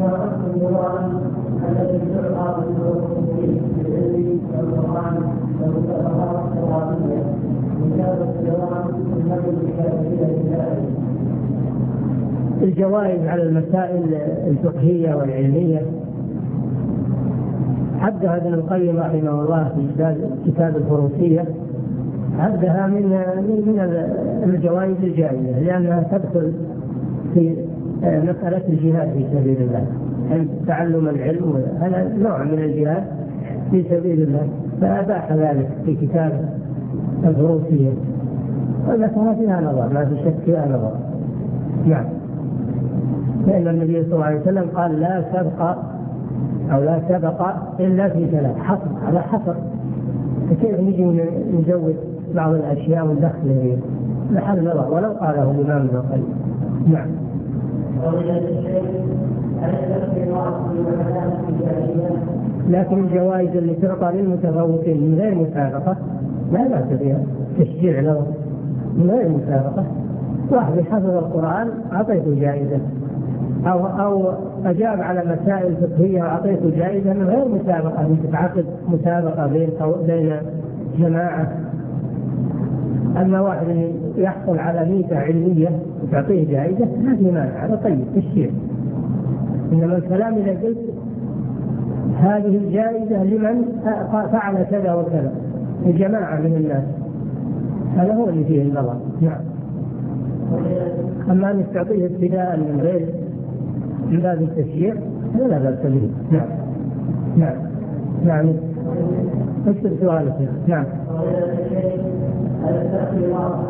القرآن التي تعطى بالعلم والقرآن والمتفقات القرآنية وكتاب القرآن النبي الكافية. الجوائز على المسائل الفقهية والعلمية حدها ابن القيم رحمه الله في كتاب الفروسية، حدها من الجوائز الجائزة، لأنها تدخل في مسألة الجهاد في سبيل الله، تعلم العلم هذا نوع من الجهاد في سبيل الله، فأباح ذلك في كتاب الفروسية. والمسألة فيها نظر، ما في شك فيها نظر. نعم، لأن النبي صلى الله عليه وسلم قال لا سبق إلا في ثلاث، حصر على حصر، فكيف نجي نزود بعض الأشياء وندخل محل نظر ولو قاله الإمام ابن القيم. نعم. لكن الجوائز اللي تعطى للمتفوقين من غير مسابقة لا بأس بها، تشجيع له من غير مسابقة. واحد حفظ القرآن أعطيته جائزة، أو أجاب على مسائل فقهية وأعطيته جائزة من غير مسابقة، تتعقد مسابقة بين جماعة. أما واحد يحصل على ميزة علمية وتعطيه جائزة ما في مانع، هذا طيب تشجيع. إنما الكلام إذا قلت هذه الجائزة لمن فعل كذا وكذا لجماعة من الناس، هذا هو اللي فيه النظر. نعم. أما أن تعطيه ابتداء من غير من باب التشجيع لا بأس به. نعم. نعم. نعم. اكتب سؤالك. نعم.